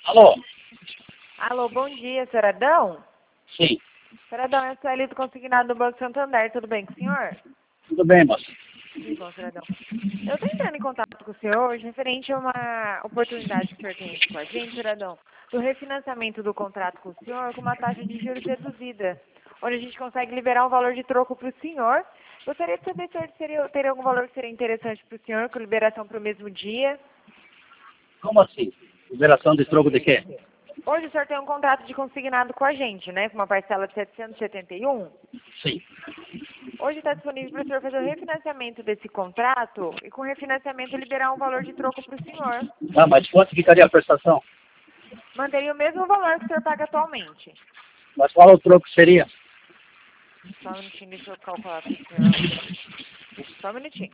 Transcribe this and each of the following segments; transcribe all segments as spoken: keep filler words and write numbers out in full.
Alô? Alô, bom dia, senhor Adão? Sim. Senhor Adão, é a Sueli do Consignado do Banco Santander, tudo bem com o senhor? Tudo bem, moça? Que bom, senhor Adão. Eu estou entrando em contato com o senhor hoje referente a uma oportunidade que o senhor tem aqui com a gente, senhor Adão, do refinanciamento do contrato com o senhor com uma taxa de juros reduzida, onde a gente consegue liberar um valor de troco para o senhor. Gostaria de saber se seria, teria algum valor que seria interessante para o senhor, com liberação para o mesmo dia. Como assim? Liberação de troco de quê? Hoje o senhor tem um contrato de consignado com a gente, né? Com uma parcela de setecentos e setenta e um. Sim. Hoje está disponível para o senhor fazer o refinanciamento desse contrato e com o refinanciamento liberar um valor de troco para o senhor. Ah, mas quanto ficaria a prestação? Manteria o mesmo valor que o senhor paga atualmente. Mas qual o troco seria? Só um minutinho, deixa eu calcular para o senhor. Só um minutinho.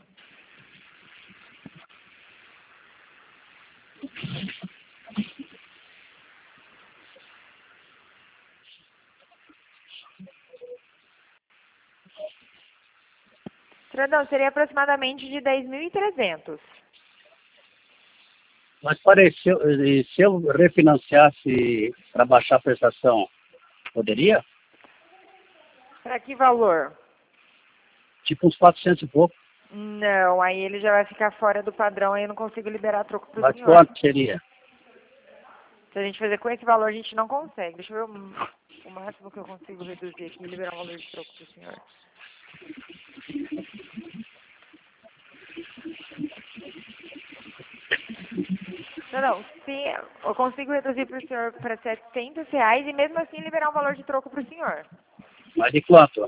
Senhor, seria aproximadamente de dez mil e trezentos. Mas pareceu, e se eu refinanciasse para baixar a prestação, poderia? Para que valor? Tipo uns quatrocentos e pouco. Não, aí ele já vai ficar fora do padrão, aí eu não consigo liberar troco para o Mas senhor. quanto seria? Se a gente fazer com esse valor, a gente não consegue. Deixa eu ver o, o máximo que eu consigo reduzir aqui e liberar um valor de troco para o senhor. Não, não. Se eu consigo reduzir para o senhor para setecentos reais e mesmo assim liberar um valor de troco para o senhor. Mas de quanto?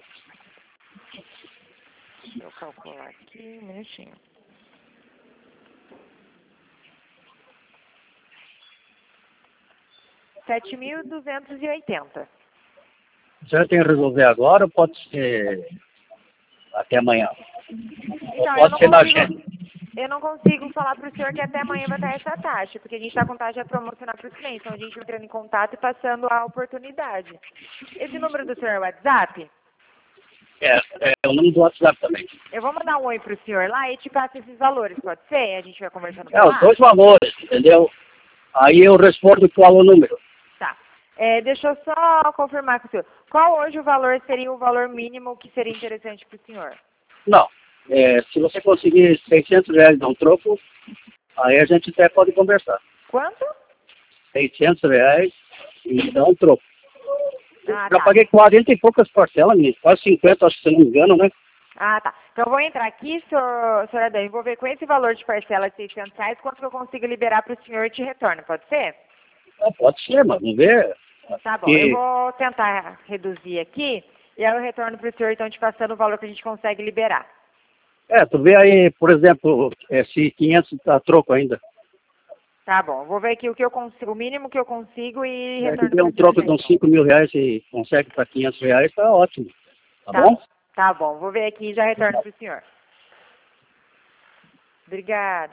Deixa eu calcular aqui, um minutinho. sete mil duzentos e oitenta. O senhor tem que resolver agora ou pode ser até amanhã? Ou Então, eu pode não ser na consigo, agenda? eu não consigo falar para o senhor que até amanhã vai estar essa taxa, porque a gente está com taxa promocional para os clientes, então a gente vai entrando em contato e passando a oportunidade. Esse número do senhor é o WhatsApp? É, é o número do WhatsApp também. Eu vou mandar um oi para o senhor lá e te passo esses valores, pode ser? A gente vai conversando por É, os lá? dois valores, entendeu? Aí eu respondo qual o número. Tá. É, deixa eu só confirmar com o senhor. Qual hoje o valor seria o valor mínimo que seria interessante para o senhor? Não. É, se você conseguir seiscentos reais de um troco, aí a gente até pode conversar. Quanto? seiscentos reais e dá um troco. Ah, Já tá. paguei quarenta e poucas parcelas, menino. Quase cinquenta, acho que se não me engano, né? Ah, tá. Então eu vou entrar aqui, senhor, senhor Adão, e vou ver com esse valor de parcela de seiscentos reais quanto que eu consigo liberar para o senhor e te retorno, pode ser? Ah, pode ser, mas vamos ver. Tá bom, eu E, vou tentar reduzir aqui e aí eu retorno para o senhor, então, te passando o valor que a gente consegue liberar. é, tu vê aí, por exemplo, é, se quinhentos tá troco ainda. Tá bom, eu vou ver aqui o que eu consigo, o mínimo que eu consigo e É, se retorno der para um o senhor troco já de uns então. cinco mil reais e consegue para quinhentos reais, tá ótimo. Tá, Tá, bom? tá bom, vou ver aqui e já retorno para o senhor. Obrigada.